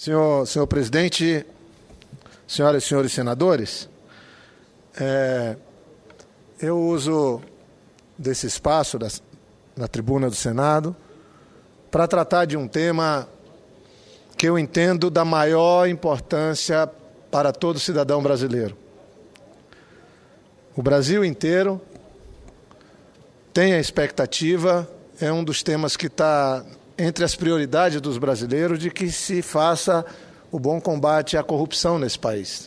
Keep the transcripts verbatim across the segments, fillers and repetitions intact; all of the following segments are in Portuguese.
Senhor, senhor presidente, senhoras e senhores senadores, é, eu uso desse espaço, da, da tribuna do Senado, para tratar de um tema que eu entendo da maior importância para todo cidadão brasileiro. O Brasil inteiro tem a expectativa, é um dos temas que está entre as prioridades dos brasileiros, de que se faça o bom combate à corrupção nesse país.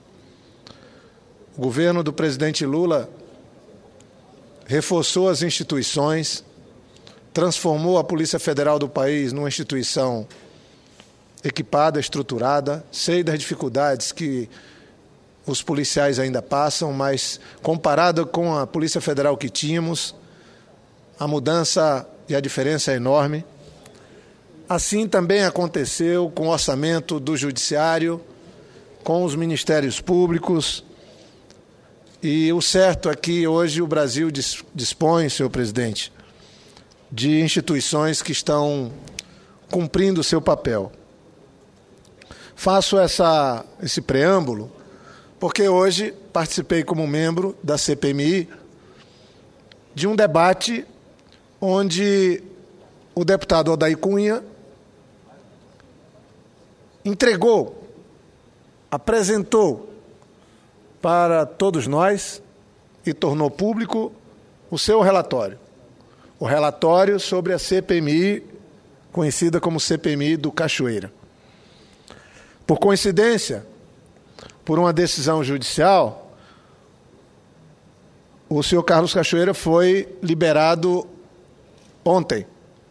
O governo do presidente Lula reforçou as instituições, transformou a Polícia Federal do país numa instituição equipada, estruturada. Sei das dificuldades que os policiais ainda passam, mas comparado com a Polícia Federal que tínhamos, a mudança e a diferença é enorme. Assim também aconteceu com o orçamento do Judiciário, com os ministérios públicos. E o certo é que hoje o Brasil dispõe, senhor presidente, de instituições que estão cumprindo o seu papel. Faço essa, esse preâmbulo porque hoje participei como membro da C P M I de um debate onde o deputado Odair Cunha entregou, apresentou para todos nós e tornou público o seu relatório. O relatório sobre a C P M I, conhecida como C P M I do Cachoeira. Por coincidência, por uma decisão judicial, o senhor Carlos Cachoeira foi liberado ontem.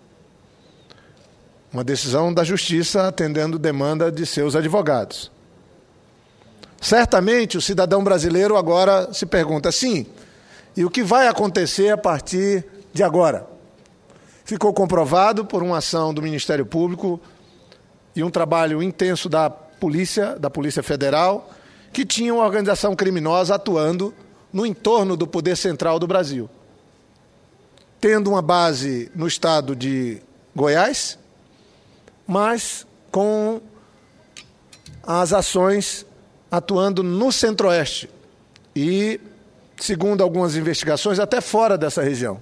Uma decisão da Justiça atendendo demanda de seus advogados. Certamente o cidadão brasileiro agora se pergunta assim: e o que vai acontecer a partir de agora? Ficou comprovado por uma ação do Ministério Público e um trabalho intenso da Polícia, da Polícia Federal, que tinha uma organização criminosa atuando no entorno do poder central do Brasil, tendo uma base no estado de Goiás, mas com as ações atuando no Centro-Oeste e, segundo algumas investigações, até fora dessa região.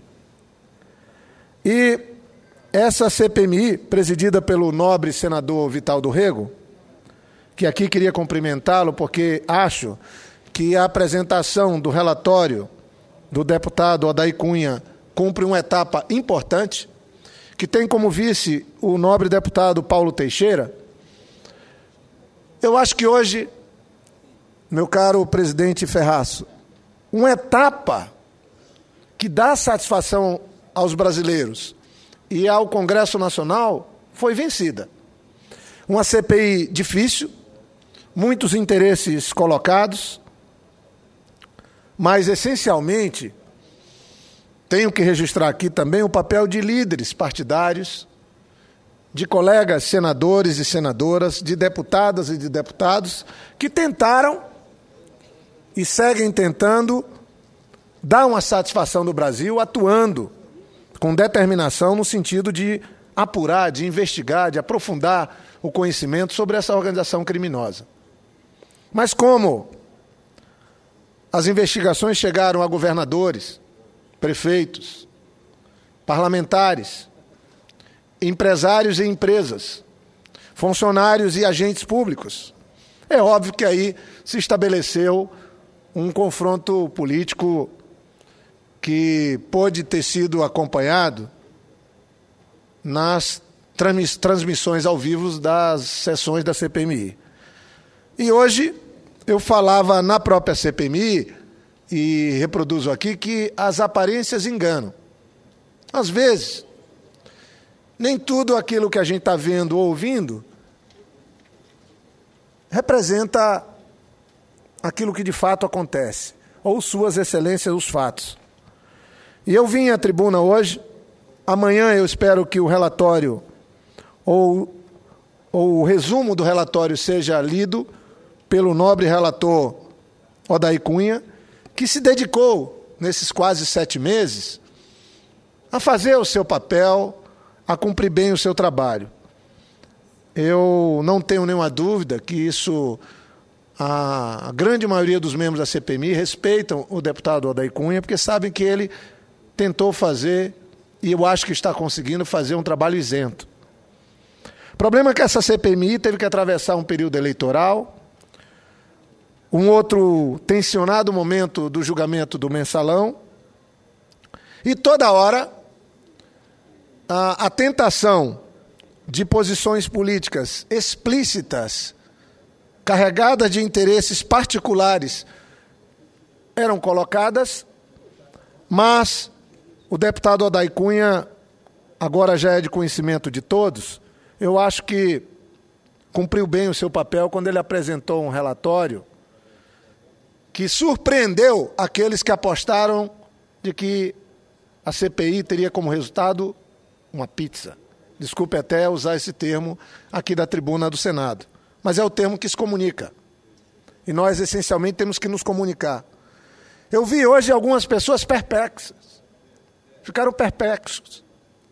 E essa C P M I, presidida pelo nobre senador Vital do Rego, que aqui queria cumprimentá-lo porque acho que a apresentação do relatório do deputado Odair Cunha cumpre uma etapa importante, que tem como vice o nobre deputado Paulo Teixeira. Eu acho que hoje, meu caro presidente Ferraço, uma etapa que dá satisfação aos brasileiros e ao Congresso Nacional foi vencida. Uma C P I difícil, muitos interesses colocados, mas, essencialmente, tenho que registrar aqui também o papel de líderes partidários, de colegas senadores e senadoras, de deputadas e de deputados, que tentaram e seguem tentando dar uma satisfação do Brasil, atuando com determinação no sentido de apurar, de investigar, de aprofundar o conhecimento sobre essa organização criminosa. Mas como as investigações chegaram a governadores, prefeitos, parlamentares, empresários e empresas, funcionários e agentes públicos, é óbvio que aí se estabeleceu um confronto político que pôde ter sido acompanhado nas transmissões ao vivo das sessões da C P M I. E hoje eu falava na própria C P M I, e reproduzo aqui, que as aparências enganam. Às vezes, nem tudo aquilo que a gente está vendo ou ouvindo representa aquilo que de fato acontece, ou suas excelências, os fatos. E eu vim à tribuna hoje, amanhã eu espero que o relatório, ou, ou o resumo do relatório seja lido pelo nobre relator Odair Cunha, que se dedicou, nesses quase sete meses, a fazer o seu papel, a cumprir bem o seu trabalho. eu não tenho nenhuma dúvida que isso, a grande maioria dos membros da C P M I respeitam o deputado Odair Cunha, porque sabem que ele tentou fazer, e eu acho que está conseguindo fazer um trabalho isento. O problema é que essa C P M I teve que atravessar um período eleitoral, um outro tensionado momento do julgamento do mensalão, e toda hora a, a tentação de posições políticas explícitas, carregadas de interesses particulares, eram colocadas, mas o deputado Odair Cunha, agora já é de conhecimento de todos, eu acho que cumpriu bem o seu papel quando ele apresentou um relatório que surpreendeu aqueles que apostaram de que a C P I teria como resultado uma pizza. Desculpe até usar esse termo aqui da tribuna do Senado, mas é o termo que se comunica. E nós, essencialmente, temos que nos comunicar. Eu vi hoje algumas pessoas perplexas, ficaram perplexos,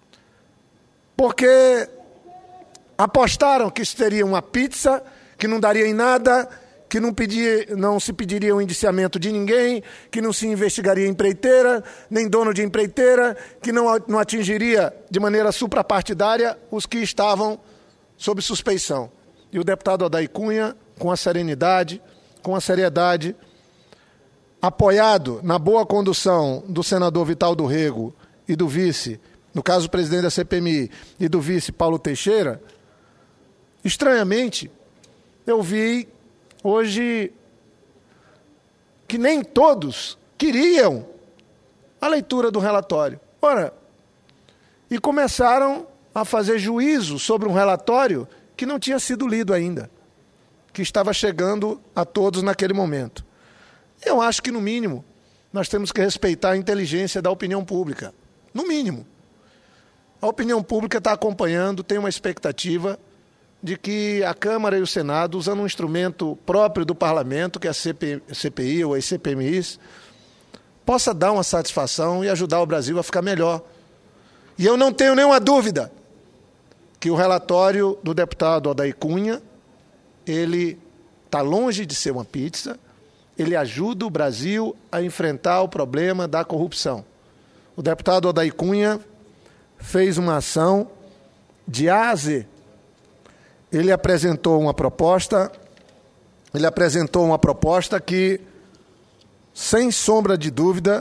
porque apostaram que isso teria uma pizza, que não daria em nada, que não, pedir, não se pediria o indiciamento de ninguém, que não se investigaria empreiteira, nem dono de empreiteira, que não, não atingiria de maneira suprapartidária os que estavam sob suspeição. E o deputado Odair Cunha, com a serenidade, com a seriedade, apoiado na boa condução do senador Vital do Rego e do vice, no caso o presidente da C P M I, e do vice Paulo Teixeira, estranhamente, eu vi hoje que nem todos queriam a leitura do relatório. Ora, e começaram a fazer juízo sobre um relatório que não tinha sido lido ainda, que estava chegando a todos naquele momento. Eu acho que, no mínimo, nós temos que respeitar a inteligência da opinião pública. No mínimo. A opinião pública está acompanhando, tem uma expectativa de que a Câmara e o Senado, usando um instrumento próprio do Parlamento, que é a C P I ou as C P M Is, possa dar uma satisfação e ajudar o Brasil a ficar melhor. E eu não tenho nenhuma dúvida que o relatório do deputado Odair Cunha, ele está longe de ser uma pizza, ele ajuda o Brasil a enfrentar o problema da corrupção. O deputado Odair Cunha fez uma ação de A a Z. Ele apresentou uma proposta, ele apresentou uma proposta que, sem sombra de dúvida,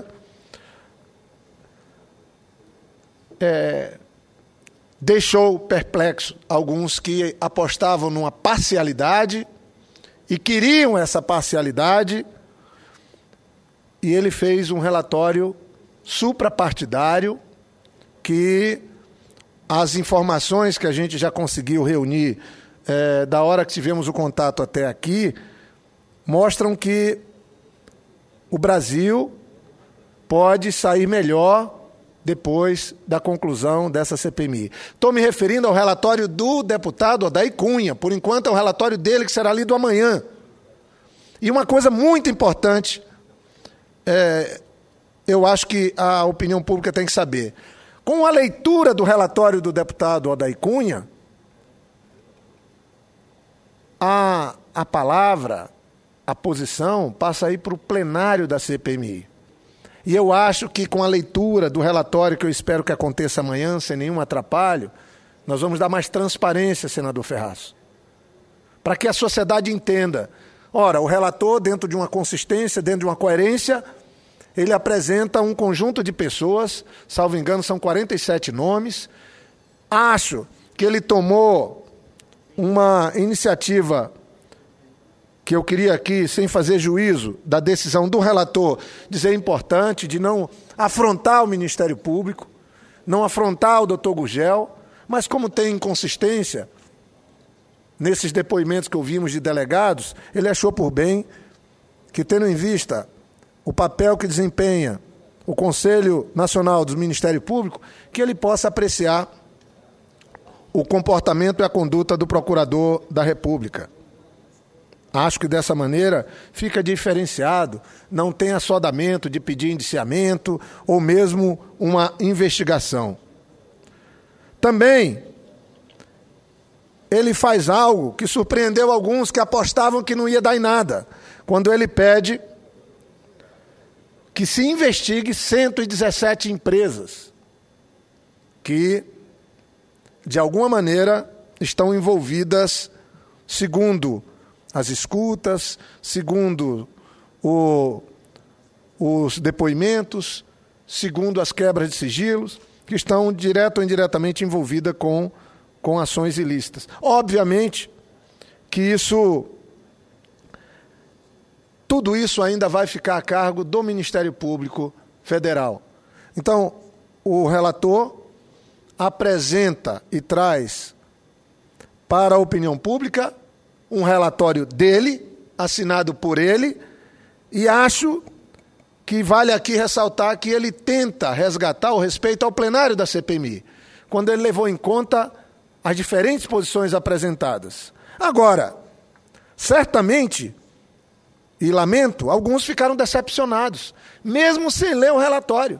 é, deixou perplexo alguns que apostavam numa parcialidade e queriam essa parcialidade, e ele fez um relatório suprapartidário que as informações que a gente já conseguiu reunir é, da hora que tivemos o contato até aqui mostram que o Brasil pode sair melhor depois da conclusão dessa C P M I. Estou me referindo ao relatório do deputado Odair Cunha. Por enquanto é o relatório dele que será lido amanhã. E uma coisa muito importante, é, eu acho que a opinião pública tem que saber. Com a leitura do relatório do deputado Odair Cunha, a, a palavra, a posição, passa aí para o plenário da C P M I. E eu acho que com a leitura do relatório, que eu espero que aconteça amanhã, sem nenhum atrapalho, nós vamos dar mais transparência, senador Ferraz, para que a sociedade entenda. Ora, o relator, dentro de uma consistência, dentro de uma coerência, ele apresenta um conjunto de pessoas, salvo engano, são quarenta e sete nomes. Acho que ele tomou uma iniciativa que eu queria aqui, sem fazer juízo da decisão do relator, dizer importante, de não afrontar o Ministério Público, não afrontar o doutor Gugel, mas como tem inconsistência nesses depoimentos que ouvimos de delegados, ele achou por bem que, tendo em vista o papel que desempenha o Conselho Nacional do Ministério Público, que ele possa apreciar o comportamento e a conduta do Procurador da República. Acho que dessa maneira fica diferenciado, não tem assodamento de pedir indiciamento ou mesmo uma investigação. Também ele faz algo que surpreendeu alguns que apostavam que não ia dar em nada, quando ele pede que se investigue cento e dezessete empresas que, de alguma maneira, estão envolvidas, segundo as escutas, segundo o, os depoimentos, segundo as quebras de sigilos, que estão direto ou indiretamente envolvidas com, com ações ilícitas. Obviamente que isso, tudo isso ainda vai ficar a cargo do Ministério Público Federal. Então, o relator apresenta e traz para a opinião pública um relatório dele, assinado por ele, e acho que vale aqui ressaltar que ele tenta resgatar o respeito ao plenário da C P M I, quando ele levou em conta as diferentes posições apresentadas. Agora, certamente, e lamento, alguns ficaram decepcionados, mesmo sem ler o relatório,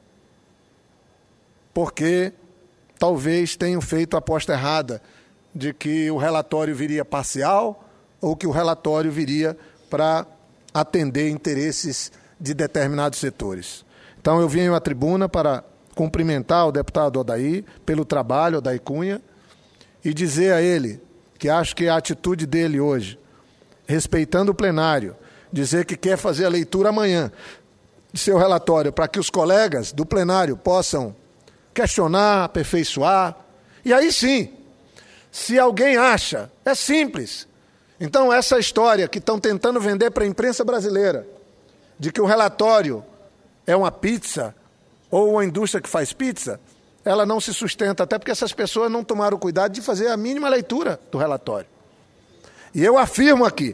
porque talvez tenham feito a aposta errada de que o relatório viria parcial ou que o relatório viria para atender interesses de determinados setores. Então eu venho à tribuna para cumprimentar o deputado Odair pelo trabalho, Odair Cunha, e dizer a ele que acho que a atitude dele hoje, respeitando o plenário, dizer que quer fazer a leitura amanhã de seu relatório para que os colegas do plenário possam questionar, aperfeiçoar, e aí sim, se alguém acha, é simples. Então, essa história que estão tentando vender para a imprensa brasileira, de que o relatório é uma pizza, ou uma indústria que faz pizza, ela não se sustenta, até porque essas pessoas não tomaram cuidado de fazer a mínima leitura do relatório. E eu afirmo aqui,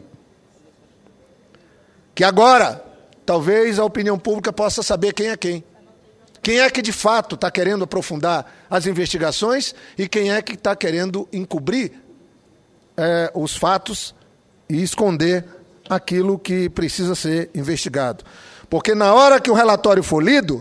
que agora, talvez a opinião pública possa saber quem é quem. Quem é que de fato está querendo aprofundar as investigações e quem é que está querendo encobrir é, os fatos e esconder aquilo que precisa ser investigado. Porque na hora que o relatório for lido,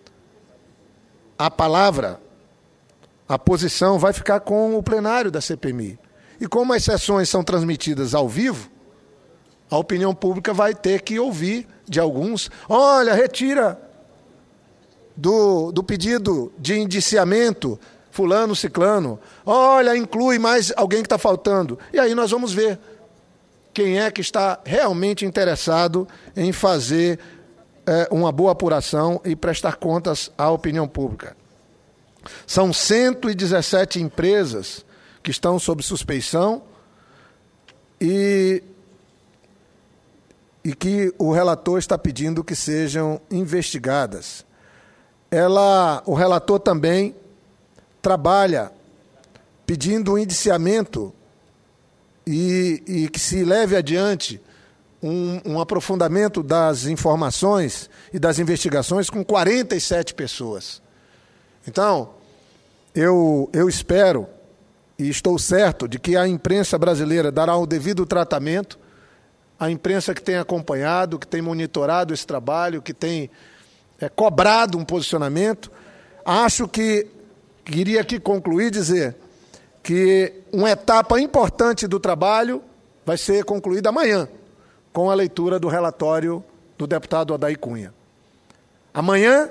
a palavra, a posição vai ficar com o plenário da C P M I. E como as sessões são transmitidas ao vivo, a opinião pública vai ter que ouvir de alguns, olha, retira do, do pedido de indiciamento fulano, ciclano, olha, inclui mais alguém que está faltando. E aí nós vamos ver quem é que está realmente interessado em fazer é, uma boa apuração e prestar contas à opinião pública. São cento e dezessete empresas que estão sob suspeição e, e que o relator está pedindo que sejam investigadas. Ela, o relator também trabalha pedindo um indiciamento e, e que se leve adiante um, um aprofundamento das informações e das investigações com quarenta e sete pessoas. Então, eu, eu espero e estou certo de que a imprensa brasileira dará o devido tratamento, a imprensa que tem acompanhado, que tem monitorado esse trabalho, que tem é, cobrado um posicionamento. Acho que queria aqui concluir dizer que uma etapa importante do trabalho vai ser concluída amanhã, com a leitura do relatório do deputado Odair Cunha. Amanhã,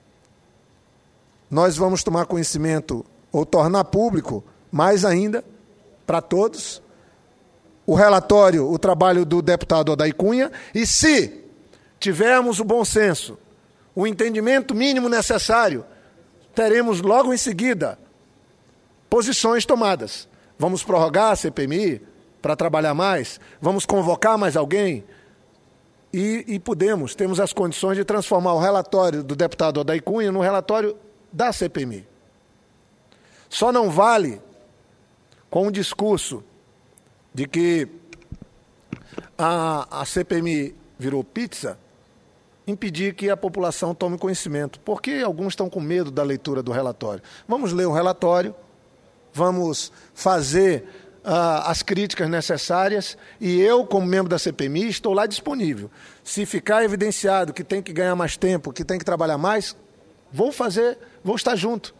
nós vamos tomar conhecimento, ou tornar público, mais ainda, para todos, o relatório, o trabalho do deputado Odair Cunha, e se tivermos o bom senso, o entendimento mínimo necessário, teremos logo em seguida posições tomadas. Vamos prorrogar a C P M I para trabalhar mais? Vamos convocar mais alguém? E, e podemos, temos as condições de transformar o relatório do deputado Odair Cunha no relatório da C P M I. Só não vale com o discurso de que a, a C P M I virou pizza, impedir que a população tome conhecimento, porque alguns estão com medo da leitura do relatório. Vamos ler o relatório, vamos fazer uh, as críticas necessárias e eu, como membro da C P M I, estou lá disponível. Se ficar evidenciado que tem que ganhar mais tempo, que tem que trabalhar mais, vou fazer, vou estar junto.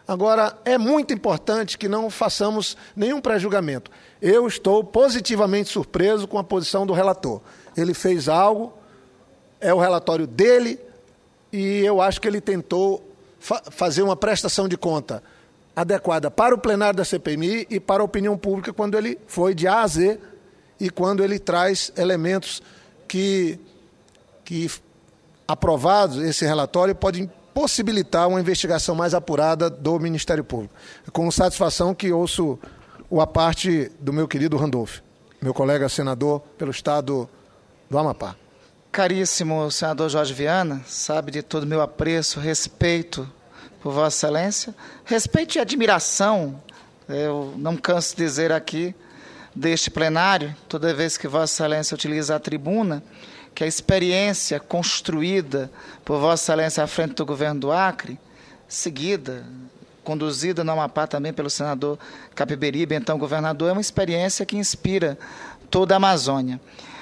Agora, é muito importante que não façamos nenhum pré-julgamento. Eu estou positivamente surpreso com a posição do relator. Ele fez algo, é o relatório dele, e eu acho que ele tentou fa- fazer uma prestação de conta adequada para o plenário da C P M I e para a opinião pública quando ele foi de A a Z e quando ele traz elementos que, que aprovados, esse relatório, podem possibilitar uma investigação mais apurada do Ministério Público. Com satisfação que ouço a parte do meu querido Randolph, meu colega senador pelo estado do Amapá. Caríssimo senador Jorge Viana, sabe de todo o meu apreço, respeito por Vossa Excelência, respeito e admiração, eu não canso de dizer aqui, deste plenário, toda vez que Vossa Excelência utiliza a tribuna, que a experiência construída por Vossa Excelência à frente do governo do Acre, seguida, conduzida no Amapá também pelo senador Capiberibe, então governador, é uma experiência que inspira toda a Amazônia.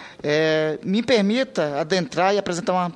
É, me permita adentrar e apresentar uma,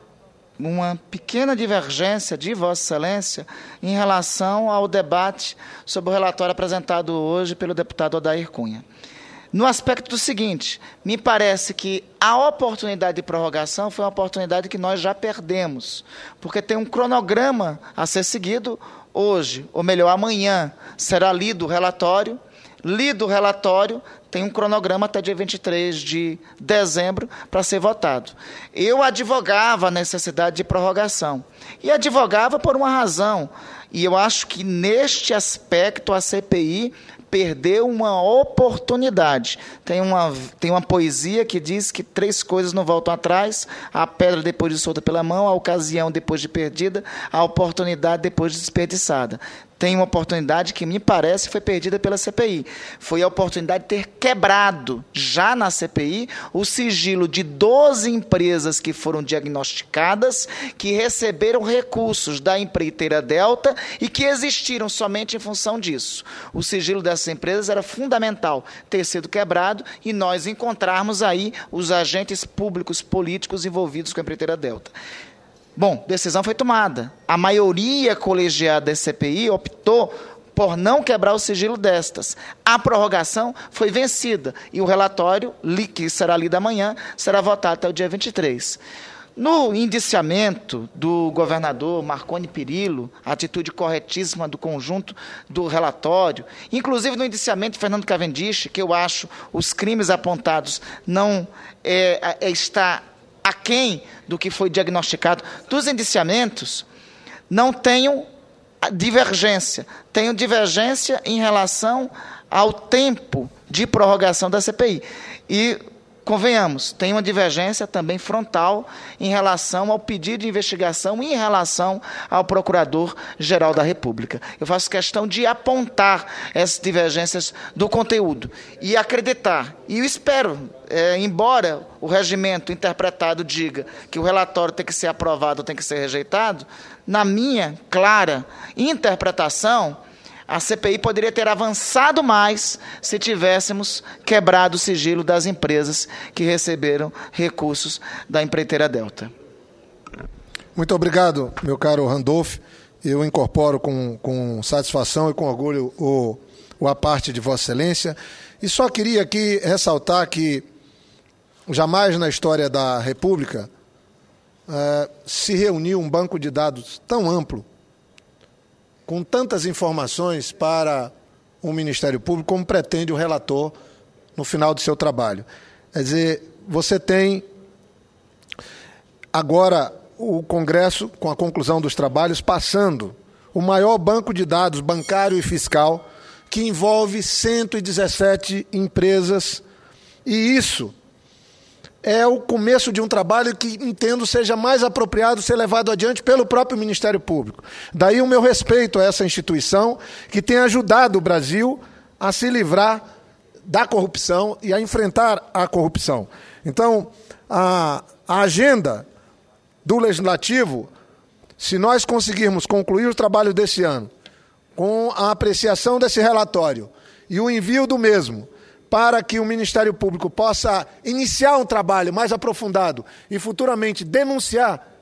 uma pequena divergência de Vossa Excelência em relação ao debate sobre o relatório apresentado hoje pelo deputado Odair Cunha. No aspecto do seguinte, me parece que a oportunidade de prorrogação foi uma oportunidade que nós já perdemos, porque tem um cronograma a ser seguido hoje, ou melhor, amanhã, será lido o relatório, lido o relatório, tem um cronograma até dia vinte e três de dezembro para ser votado. Eu advogava a necessidade de prorrogação, e advogava por uma razão, e eu acho que neste aspecto a C P I perdeu uma oportunidade. Tem uma, tem uma poesia que diz que três coisas não voltam atrás: a pedra depois de solta pela mão, a ocasião depois de perdida, a oportunidade depois de desperdiçada. Tem uma oportunidade que me parece foi perdida pela C P I. Foi a oportunidade de ter quebrado, já na C P I, o sigilo de doze empresas que foram diagnosticadas, que receberam recursos da empreiteira Delta e que existiram somente em função disso. O sigilo dessas empresas era fundamental ter sido quebrado e nós encontrarmos aí os agentes públicos políticos envolvidos com a empreiteira Delta. Bom, decisão foi tomada. A maioria colegiada da C P I optou por não quebrar o sigilo destas. A prorrogação foi vencida e o relatório, que será lido amanhã, será votado até o dia vinte e três. No indiciamento do governador Marconi Perillo, a atitude corretíssima do conjunto do relatório, inclusive no indiciamento de Fernando Cavendish, que eu acho os crimes apontados não é, é, está aquém do que foi diagnosticado, dos indiciamentos, não tenho divergência. Tenho divergência em relação ao tempo de prorrogação da C P I. E, convenhamos, tem uma divergência também frontal em relação ao pedido de investigação e em relação ao Procurador-Geral da República. Eu faço questão de apontar essas divergências do conteúdo e acreditar. E eu espero, é, embora o regimento interpretado diga que o relatório tem que ser aprovado ou tem que ser rejeitado, na minha clara interpretação, a C P I poderia ter avançado mais se tivéssemos quebrado o sigilo das empresas que receberam recursos da empreiteira Delta. Muito obrigado, meu caro Randolph. Eu incorporo com, com satisfação e com orgulho o, o a parte de Vossa Excelência. E só queria aqui ressaltar que jamais na história da República eh, se reuniu um banco de dados tão amplo, com tantas informações para o Ministério Público, como pretende o relator no final do seu trabalho. Quer dizer, você tem agora o Congresso, com a conclusão dos trabalhos, passando o maior banco de dados bancário e fiscal, que envolve cento e dezessete empresas, e isso é o começo de um trabalho que entendo seja mais apropriado ser levado adiante pelo próprio Ministério Público. Daí o meu respeito a essa instituição que tem ajudado o Brasil a se livrar da corrupção e a enfrentar a corrupção. Então, a, a agenda do Legislativo, se nós conseguirmos concluir o trabalho desse ano, com a apreciação desse relatório e o envio do mesmo, para que o Ministério Público possa iniciar um trabalho mais aprofundado e futuramente denunciar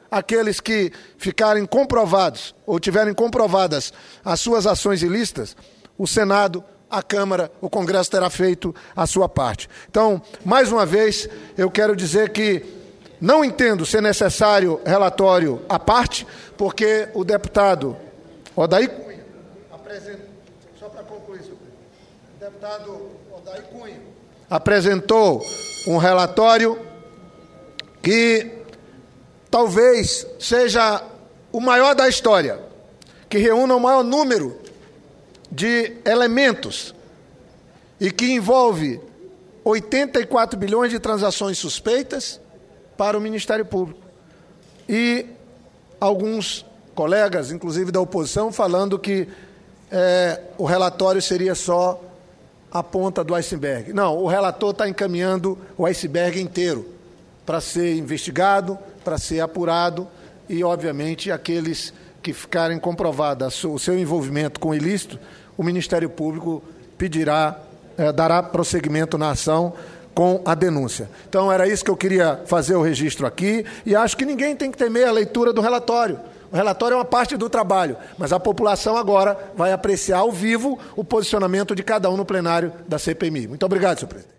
aqueles que ficarem comprovados ou tiverem comprovadas as suas ações ilícitas, o Senado, a Câmara, o Congresso terá feito a sua parte. Então, mais uma vez, eu quero dizer que não entendo ser necessário relatório à parte, porque o deputado Odair Cunha apresentou, só para concluir, senhor presidente, o deputado Odair Cunha apresentou um relatório que talvez seja o maior da história, que reúna o maior número de elementos e que envolve oitenta e quatro bilhões de transações suspeitas para o Ministério Público. E alguns colegas, inclusive da oposição, falando que é, o relatório seria só a ponta do iceberg. Não, o relator está encaminhando o iceberg inteiro para ser investigado, para ser apurado e, obviamente, aqueles que ficarem comprovados o seu envolvimento com o ilícito, o Ministério Público pedirá, eh, dará prosseguimento na ação com a denúncia. Então, era isso que eu queria fazer o registro aqui e acho que ninguém tem que temer a leitura do relatório. O relatório é uma parte do trabalho, mas a população agora vai apreciar ao vivo o posicionamento de cada um no plenário da C P M I. Muito obrigado, senhor presidente.